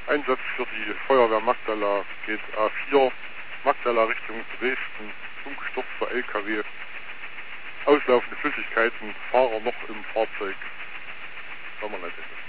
Einsatz für die Feuerwehr Magdala geht A4, Magdala Richtung Dresden, umgestürzter LKW, auslaufende Flüssigkeiten, Fahrer noch im Fahrzeug. Sommerleitende.